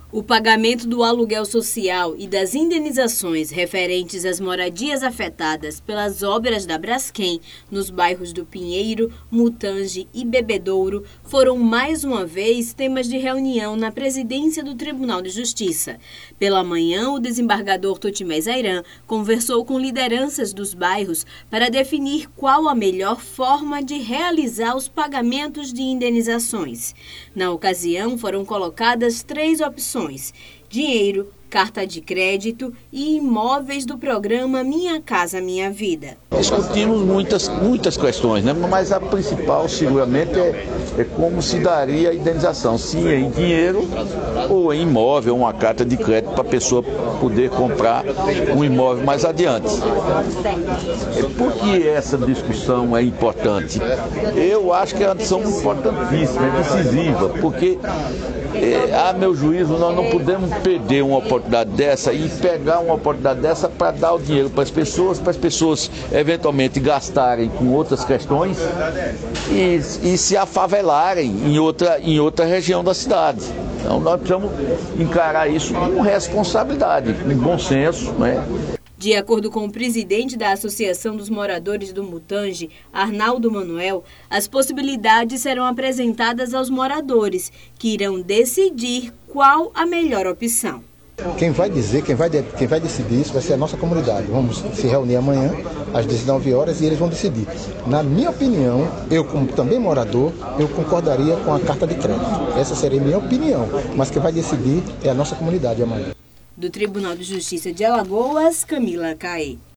O pagamento do aluguel social e das indenizações referentes às moradias afetadas pelas obras da Braskem nos bairros do Pinheiro, Mutange e Bebedouro foram mais uma vez temas de reunião na presidência do Tribunal de Justiça. Pela manhã, o desembargador Totimés Ayran conversou com lideranças dos bairros para definir qual a melhor forma de realizar os pagamentos de indenizações. Na ocasião, foram colocadas 3 opções: dinheiro, carta de crédito e imóveis do programa Minha Casa Minha Vida. Discutimos muitas questões, né? Mas a principal seguramente é como se daria a indenização, se em dinheiro ou em imóvel, uma carta de crédito para a pessoa poder comprar um imóvel mais adiante. Por que essa discussão é importante? Eu acho que é uma discussão importantíssima, é decisiva, porque a meu juízo nós não podemos perder uma oportunidade dessa e pegar uma oportunidade dessa para dar o dinheiro para as pessoas eventualmente gastarem com outras questões e se afavelarem em outra região da cidade. Então nós precisamos encarar isso com responsabilidade, com bom senso, né? De acordo com o presidente da Associação dos Moradores do Mutange, Arnaldo Manuel, as possibilidades serão apresentadas aos moradores, que irão decidir qual a melhor opção. Quem vai decidir isso vai ser a nossa comunidade. Vamos se reunir amanhã às 19 horas e eles vão decidir. Na minha opinião, eu como também morador, eu concordaria com a carta de crédito. Essa seria a minha opinião, mas quem vai decidir é a nossa comunidade amanhã. Do Tribunal de Justiça de Alagoas, Camila Caê.